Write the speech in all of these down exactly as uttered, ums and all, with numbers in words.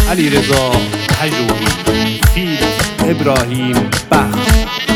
علیرضا پژوهی فیت ابراهیم بخش.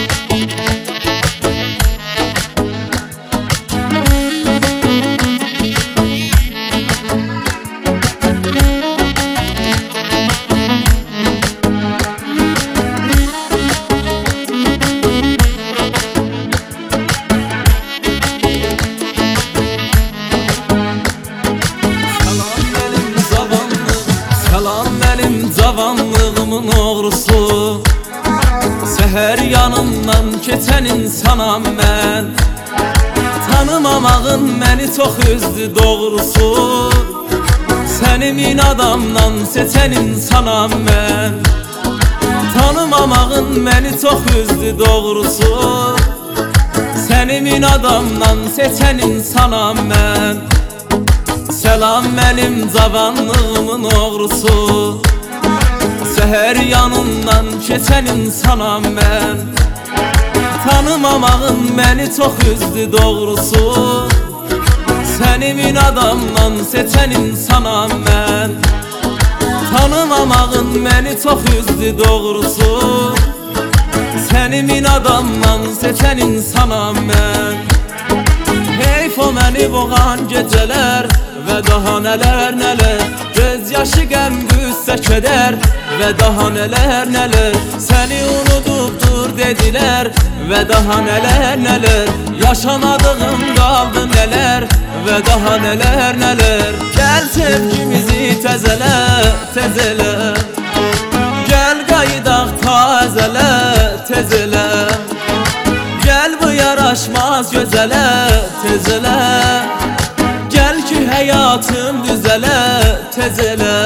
Cavanlığımın oğrusu, seher yanımdan keçen insanam mən. Tanımamağın məni çox üzdü doğrusu, sənimin adamdan seçen insanam mən. Tanımamağın məni çox üzdü doğrusu, sənimin adamdan seçen insanam mən. Selam mənim cavanlığımın oğrusu, seher yanından keçen insanam mən. Tanımamağın məni çox üzdü doğrusu, sənimin adamdan seçen insanam mən. Tanımamağın məni çox üzdü doğrusu, sənimin adamdan seçen insanam mən. Heyf o məni boğan gecələr və daha nələr nələr, göz yaşı qəm qüssə kədər və daha nələr nələr. Səni unudubdur dedilər və daha nələr nələr, yaşamadığım qaldı nələr və daha nələr nələr. Gəl sevgimizi təzələ təzələ, gəl qayıdaq tazələ təzələ, gəl bu yaraşmaz gözələ təzələ, gəl ki həyatım düzələ təzələ.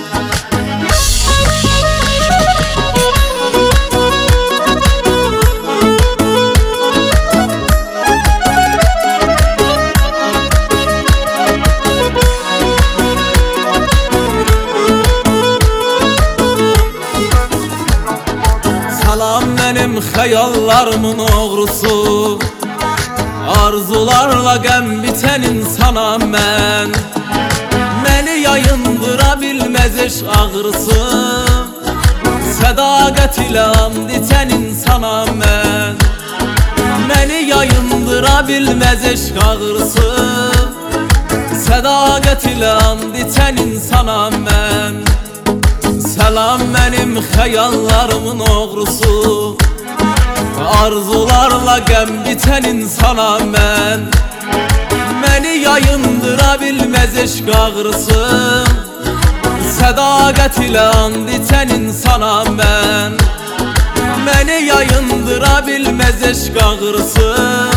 Salam mənim xəyallarımın oğrusu, arzularla qəm bitən insanam mən. Məni yayındıra bilməz eşq ağrısı, sədaqət ilə and içən insanam mən. Məni yayındıra bilməz eşq ağrısı, sədaqət ilə and içən insanam mən. Selam mənim xəyallarımın oğrusu, arzularla qəm bitən insanam mən. Məni yayındıra bilməz eşq ağrısı, sədaqət ilə and içən insanam mən. Məni yayındıra bilməz eşq ağrısı,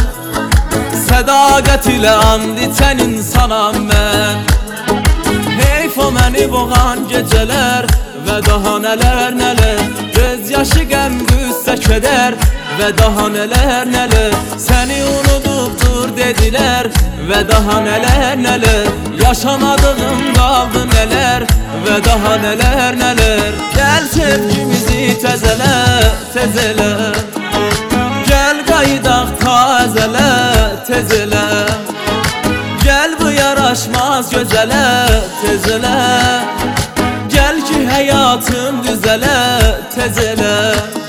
sədaqət ilə and içən insanam mən. Heyf o məni boğan gecələr və daha nələr nələr, göz yaşı qəm qüssə kədər və daha nələr nələr. Səni unudubdur dedilər və daha nələr nələr, yaşamadığım qaldı nələr və daha nələr nələr. Gəl sevgimizi təzələ təzələ, gəl qayıdaq tazələ təzələ, gəl bu yaraşmaz gözələ təzələ, gəl ki həyatım düzələ təzələ.